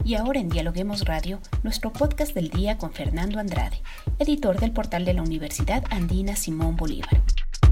Y ahora en Dialoguemos Radio, nuestro podcast del día con Fernando Andrade, editor del portal de la Universidad Andina Simón Bolívar.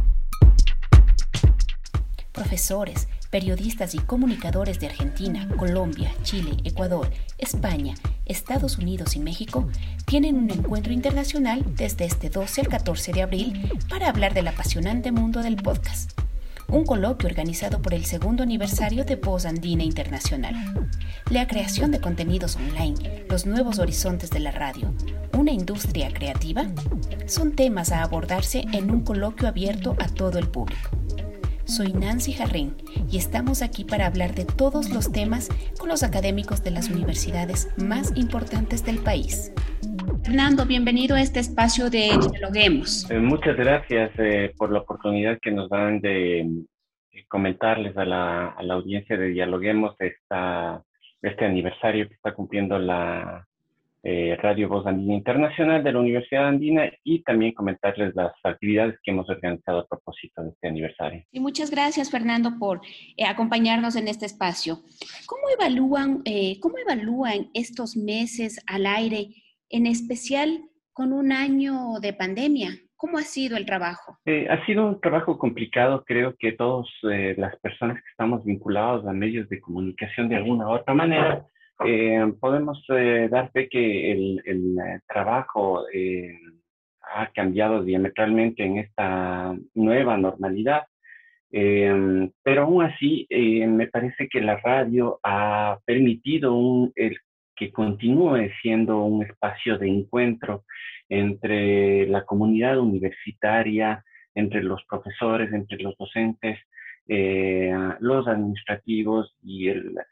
Profesores, periodistas y comunicadores de Argentina, Colombia, Chile, Ecuador, España, Estados Unidos y México tienen un encuentro internacional desde este 12 al 14 de abril para hablar del apasionante mundo del podcast. Un coloquio organizado por el segundo aniversario de Voz Andina Internacional. La creación de contenidos online, los nuevos horizontes de la radio, una industria creativa, son temas a abordarse en un coloquio abierto a todo el público. Soy Nancy Jarrín y estamos aquí para hablar de todos los temas con los académicos de las universidades más importantes del país. Fernando, bienvenido a este espacio de Dialoguemos. Muchas gracias por la oportunidad que nos dan de comentarles a la audiencia de Dialoguemos este aniversario que está cumpliendo la Radio Voz Andina Internacional de la Universidad Andina y también comentarles las actividades que hemos organizado a propósito de este aniversario. Y muchas gracias, Fernando, por acompañarnos en este espacio. ¿Cómo evalúan estos meses al aire, en especial con un año de pandemia? ¿Cómo ha sido el trabajo? Ha sido un trabajo complicado. Creo que todas las personas que estamos vinculados a medios de comunicación de alguna u otra manera, podemos dar fe que el trabajo ha cambiado diametralmente en esta nueva normalidad. Pero aún así, me parece que la radio ha permitido que continúe siendo un espacio de encuentro entre la comunidad universitaria, entre los profesores, entre los docentes, los administrativos y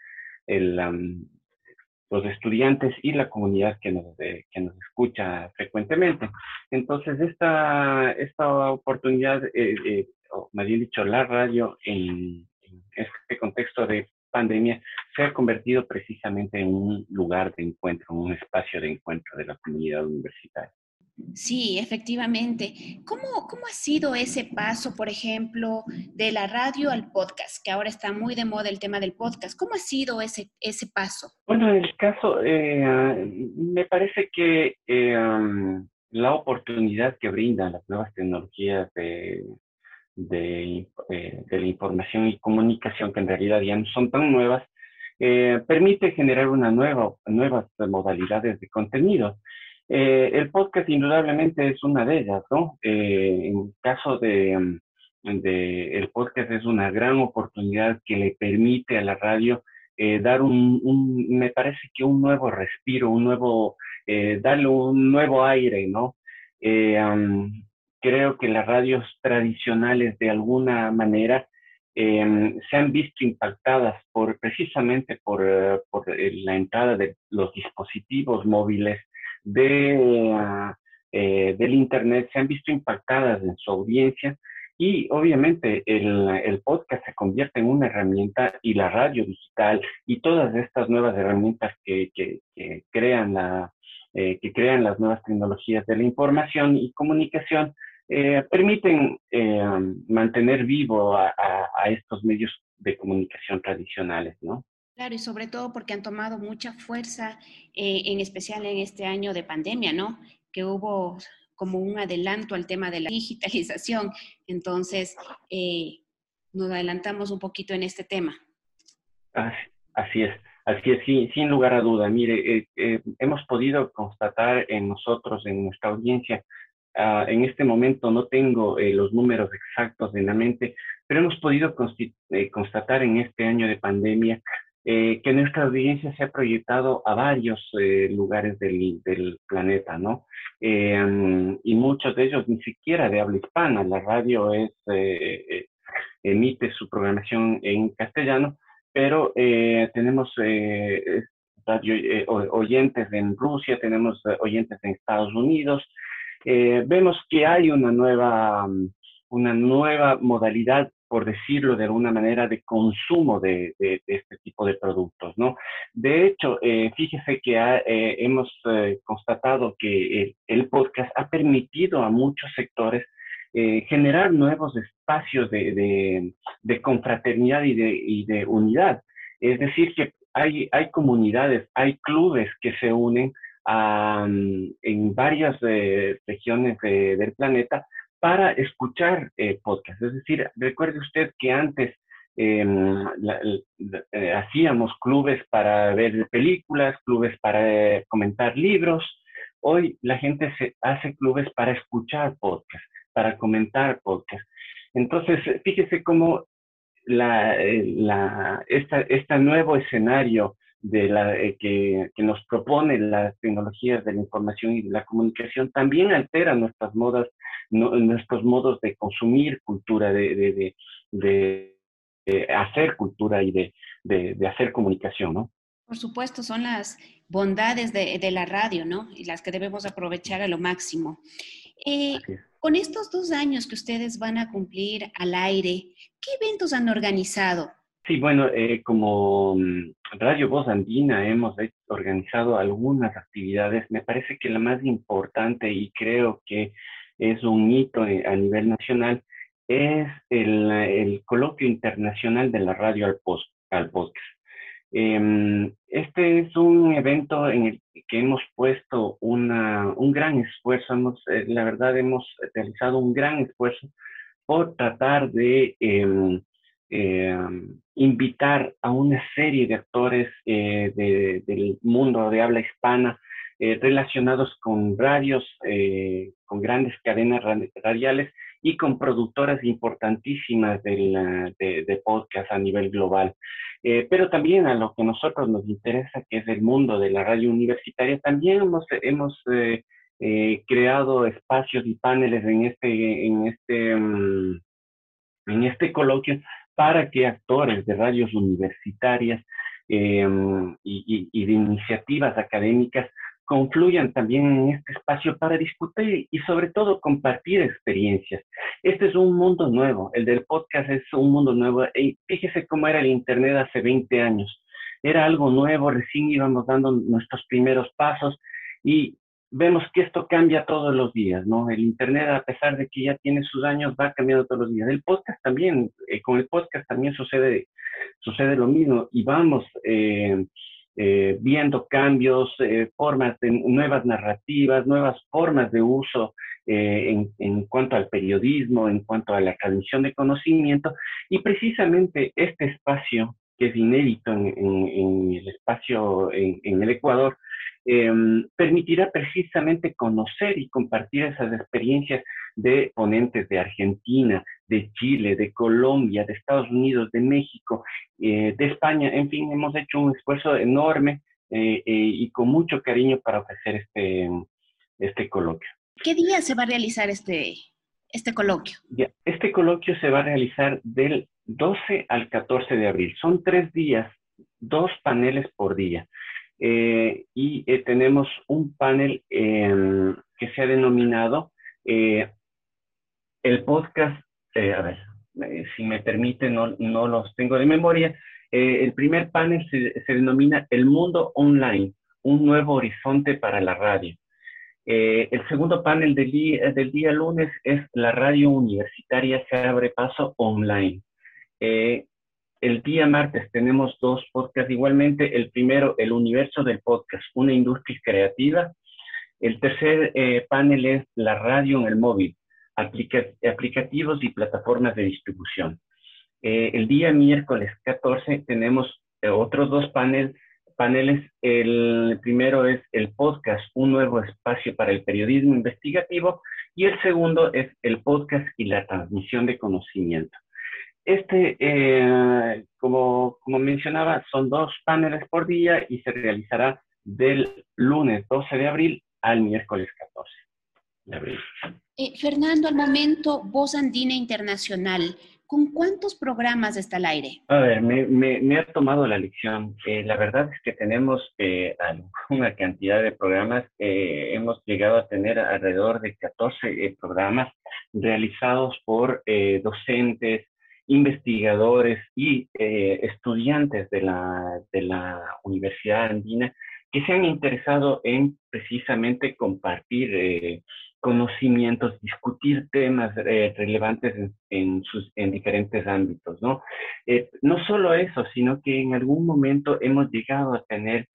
los estudiantes y la comunidad que nos escucha frecuentemente. Entonces, esta oportunidad, o más bien dicho, la radio en este contexto de pandemia se ha convertido precisamente en un lugar de encuentro, un espacio de encuentro de la comunidad universitaria. Sí, efectivamente. ¿Cómo ha sido ese paso, por ejemplo, de la radio al podcast, que ahora está muy de moda el tema del podcast? ¿Cómo ha sido ese paso? Bueno, en el caso, me parece que la oportunidad que brindan las nuevas tecnologías de la información y comunicación, que en realidad ya no son tan nuevas, permite generar nuevas modalidades de contenido. El podcast indudablemente es una de ellas, ¿no? En el caso el podcast es una gran oportunidad que le permite a la radio dar me parece que un nuevo respiro, darle un nuevo aire, ¿no? Creo que las radios tradicionales de alguna manera se han visto impactadas precisamente por la entrada de los dispositivos móviles del Internet, se han visto impactadas en su audiencia y obviamente el podcast se convierte en una herramienta y la radio digital y todas estas nuevas herramientas que crean las nuevas tecnologías de la información y comunicación permiten mantener vivo a estos medios de comunicación tradicionales, ¿no? Claro, y sobre todo porque han tomado mucha fuerza, en especial en este año de pandemia, ¿no? Que hubo como un adelanto al tema de la digitalización. Entonces, nos adelantamos un poquito en este tema. Así es, sin lugar a duda. Mire, hemos podido constatar en nosotros, en nuestra audiencia, en este momento no tengo los números exactos en la mente, pero hemos podido constatar en este año de pandemia que nuestra audiencia se ha proyectado a varios lugares del planeta, ¿no? Y muchos de ellos ni siquiera de habla hispana. La radio emite su programación en castellano, pero tenemos oyentes en Rusia, tenemos oyentes en Estados Unidos. Vemos que hay una nueva modalidad, por decirlo de alguna manera, de consumo de este tipo de productos, ¿no? De hecho, fíjese que hemos constatado que el podcast ha permitido a muchos sectores generar nuevos espacios de confraternidad y de unidad. Es decir, que hay comunidades, hay clubes que se unen en varias regiones del planeta para escuchar podcasts. Es decir, recuerde usted que antes hacíamos clubes para ver películas, clubes para comentar libros. Hoy la gente se hace clubes para escuchar podcasts, para comentar podcasts. Entonces, fíjese cómo este nuevo escenario que nos propone las tecnologías de la información y de la comunicación también altera nuestras modas, nuestros modos de consumir cultura, de hacer cultura y de hacer comunicación, ¿no? Por supuesto, son las bondades de la radio, ¿no? Y las que debemos aprovechar a lo máximo. Así es. Con estos 2 años que ustedes van a cumplir al aire, ¿qué eventos han organizado? Sí, bueno, como Radio Voz Andina hemos organizado algunas actividades. Me parece que la más importante y creo que es un hito a nivel nacional es el Coloquio Internacional de la Radio al Podcast. Este es un evento en el que hemos puesto un gran esfuerzo, la verdad hemos realizado un gran esfuerzo por tratar de eh, invitar a una serie de actores del mundo de habla hispana relacionados con radios, con grandes cadenas radiales y con productoras importantísimas de podcast a nivel global. Pero también a lo que a nosotros nos interesa, que es el mundo de la radio universitaria, también hemos creado espacios y paneles en este coloquio para que actores de radios universitarias y de iniciativas académicas confluyan también en este espacio para discutir y sobre todo compartir experiencias. Este es un mundo nuevo, el del podcast es un mundo nuevo. Y fíjese cómo era el Internet hace 20 años. Era algo nuevo, recién íbamos dando nuestros primeros pasos y vemos que esto cambia todos los días, ¿no? El Internet, a pesar de que ya tiene sus años, va cambiando todos los días. El podcast también, con el podcast también sucede lo mismo y vamos viendo cambios, formas de nuevas narrativas, nuevas formas de uso en cuanto al periodismo, en cuanto a la transmisión de conocimiento y precisamente este espacio que es inédito en el espacio en el Ecuador, permitirá precisamente conocer y compartir esas experiencias de ponentes de Argentina, de Chile, de Colombia, de Estados Unidos, de México, de España. En fin, hemos hecho un esfuerzo enorme y con mucho cariño para ofrecer este coloquio. ¿Qué día se va a realizar este coloquio? Ya, este coloquio se va a realizar del 12 al 14 de abril. Son 3 días, 2 paneles por día. Y tenemos un panel que se ha denominado el podcast, a ver, si me permite, no los tengo de memoria. El primer panel se denomina El Mundo Online, un nuevo horizonte para la radio. El segundo panel del día lunes es La radio universitaria se abre paso online. El día martes tenemos 2 podcasts igualmente. El primero, El universo del podcast, una industria creativa. El tercer panel es La radio en el móvil, aplicativos y plataformas de distribución. El día miércoles 14 tenemos otros 2 paneles. El primero es el podcast, un nuevo espacio para el periodismo investigativo, y el segundo es el podcast y la transmisión de conocimiento. Como mencionaba, son 2 paneles por día y se realizará del lunes 12 de abril al miércoles 14 de abril. Fernando, al momento, Voz Andina Internacional, ¿con cuántos programas está al aire? A ver, me ha tomado la lección. La verdad es que tenemos una cantidad de programas. Hemos llegado a tener alrededor de 14 programas realizados por docentes, investigadores y estudiantes de la Universidad Andina que se han interesado en precisamente compartir conocimientos, discutir temas relevantes en diferentes ámbitos, ¿no? No solo eso, sino que en algún momento hemos llegado a tener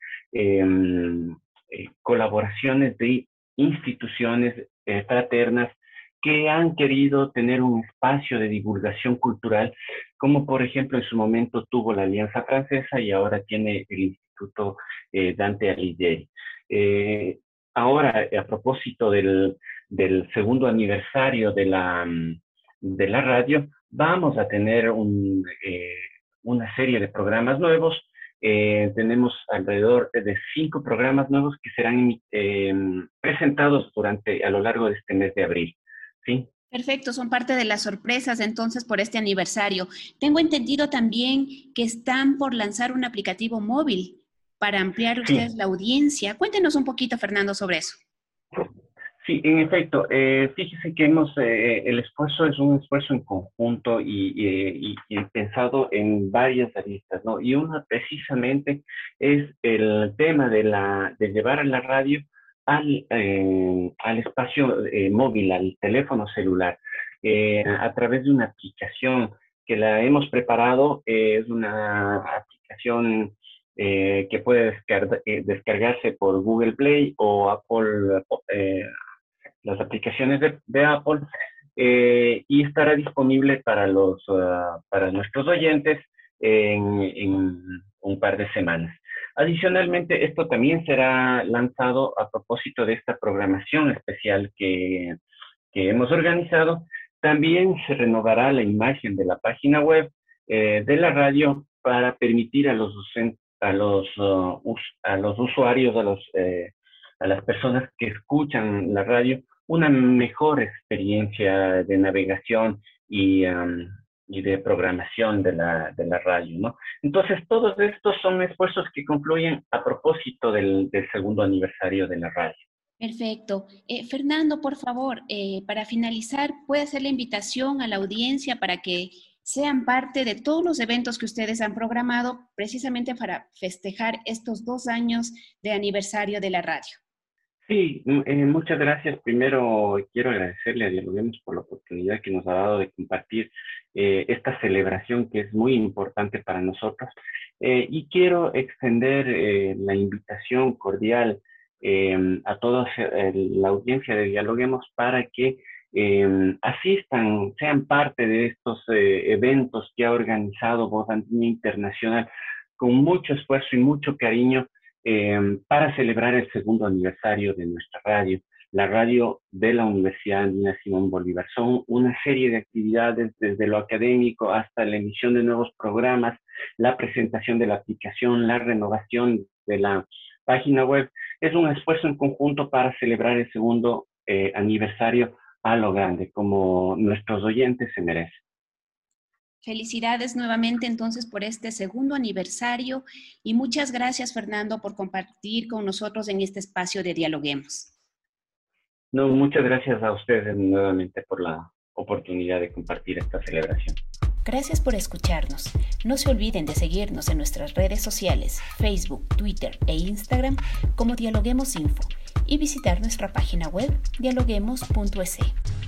colaboraciones de instituciones fraternas que han querido tener un espacio de divulgación cultural, como por ejemplo en su momento tuvo la Alianza Francesa y ahora tiene el Instituto Dante Alighieri. Ahora, a propósito del segundo aniversario de la radio, vamos a tener una serie de programas nuevos. Tenemos alrededor de 5 programas nuevos que serán presentados a lo largo de este mes de abril. ¿Sí? Perfecto, son parte de las sorpresas entonces por este aniversario. Tengo entendido también que están por lanzar un aplicativo móvil para ampliar ustedes la audiencia. Cuéntenos un poquito, Fernando, sobre eso. Sí, en efecto, fíjese que el esfuerzo es un esfuerzo en conjunto y pensado en varias aristas, ¿no? Y una precisamente es el tema de llevar a la radio al espacio móvil, al teléfono celular, a través de una aplicación que la hemos preparado. Es una aplicación que puede descargarse por Google Play o Apple, las aplicaciones de Apple, y estará disponible para nuestros oyentes en un par de semanas. Adicionalmente, esto también será lanzado a propósito de esta programación especial que hemos organizado. También se renovará la imagen de la página web de la radio para permitir a los usuarios, a las personas que escuchan la radio, una mejor experiencia de navegación y de programación de la radio, ¿no? Entonces, todos estos son esfuerzos que concluyen a propósito del segundo aniversario de la radio. Perfecto. Fernando, por favor, para finalizar, ¿puede hacer la invitación a la audiencia para que sean parte de todos los eventos que ustedes han programado precisamente para festejar estos 2 años de aniversario de la radio? Sí, muchas gracias. Primero quiero agradecerle a Dialoguemos por la oportunidad que nos ha dado de compartir esta celebración que es muy importante para nosotros. Y quiero extender la invitación cordial a toda la audiencia de Dialoguemos para que asistan, sean parte de estos eventos que ha organizado Voz Andina Internacional con mucho esfuerzo y mucho cariño, para celebrar el segundo aniversario de nuestra radio, la radio de la Universidad Andina Simón Bolívar. Son una serie de actividades desde lo académico hasta la emisión de nuevos programas, la presentación de la aplicación, la renovación de la página web. Es un esfuerzo en conjunto para celebrar el segundo aniversario a lo grande, como nuestros oyentes se merecen. Felicidades nuevamente entonces por este segundo aniversario y muchas gracias, Fernando, por compartir con nosotros en este espacio de Dialoguemos. No, muchas gracias a ustedes nuevamente por la oportunidad de compartir esta celebración. Gracias por escucharnos. No se olviden de seguirnos en nuestras redes sociales, Facebook, Twitter e Instagram como Dialoguemos Info y visitar nuestra página web dialoguemos.es.